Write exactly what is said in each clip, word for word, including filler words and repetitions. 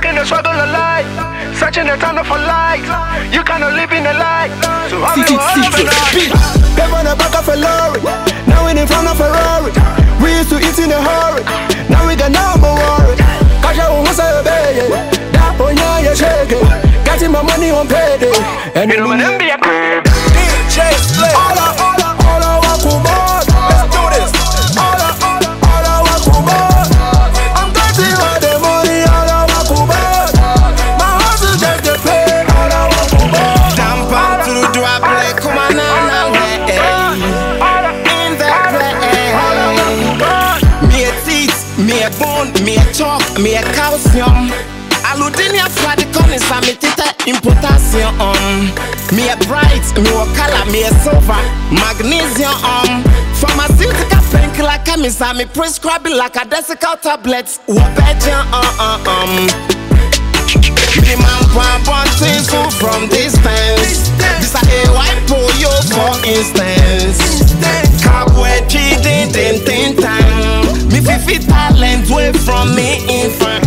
in the struggle of life, searching the tunnel for light. You cannot live in the light, so I'm in all of it. Came on the back of a lorry, now in front of a Ferrari. We used to eat in a hurry, now we got no more worry. Cause I won't say baby, that boy now you're shaking. Getting my money on payday. And you know when I'm being D J Split. All I, all I, all I want to more. Let's do this. All I, all I, all I want to more. I'm getting all the money, all I want to more. My hustle just the pay, all I want to more. Jump out to the drop like come on now, hey. In that way, me a teeth, me a bone, me a chalk, me a calcium. Aludinia flat corners and me tita in potassium um. Me a bright, me a color, me a silver, magnesium um. Pharmaceutical painkiller chemist and me prescribe like a desical tablets. Wabeja uh uh um. Me man pump on things from distance. This a A white polio for instance. Cowboy cheating, ten ten time. Me fifi talent way from me in front.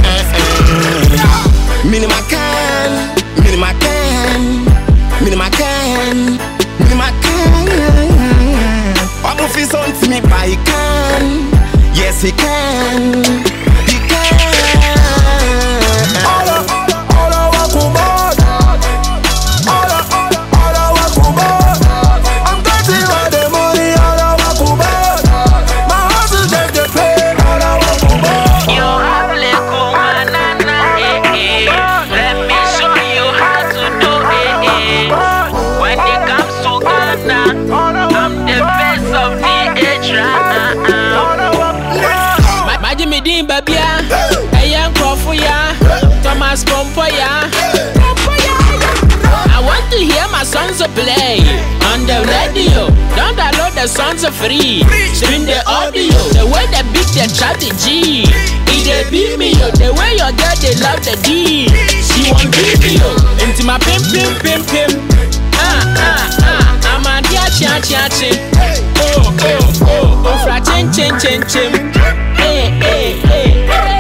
Minima can, minima can, minima can, minima can. I'm of his own to me, but he can. Yes, he can. He can. All I, all I want to more. All I, all I want to more. I'm getting all the money, all I want to more. My hustle just the pay, all I want to more. You have little banana, eh, eh. Let me show you how to do it, eh. When it comes to Ghana, I'm the best of the age, Majimi Dean Babia, a young Crawford, Thomas Pompoya. I want to hear my songs play on the radio. Don't download the songs for free. Stream the audio. The way they beat the trap the G. It they beat me yo. The way your girl they love the D. She want video into my pim pim pim pim. Ah ah ah. I'm a dia chia chia chin. Oh oh oh oh. Fra chin chin chin chin. Hey hey hey.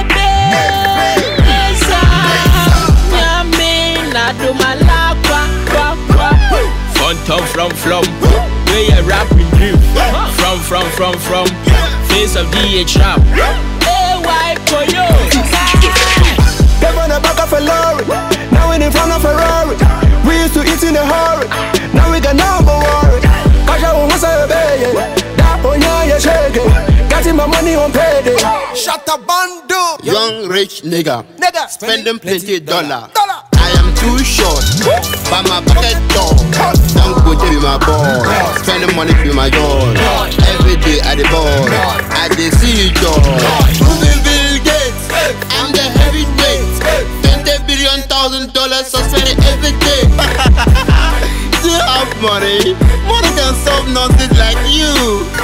Do my la qua qua qua. Fun from from where you rapping dream. From from from from face of D H rap. Hey white for you. Came on the back of a lorry, now in front of a Ferrari. We used to eat in a hurry, now we got no more worry. Cause I won't say baby, that boy now you're shaking. Getting my money on payday. Shut up, bando. Young rich nigga, Nigga, spending plenty dollar. Dollar. I am too short, but my pocket tall. Don't go to be my boy, spending money to my God. Every day at the ball, I dey see you joy. Moving Bill Gates, I'm the heavyweight. Twenty billion thousand dollars, so spend it every day. Still have money, money can solve nonsense like you.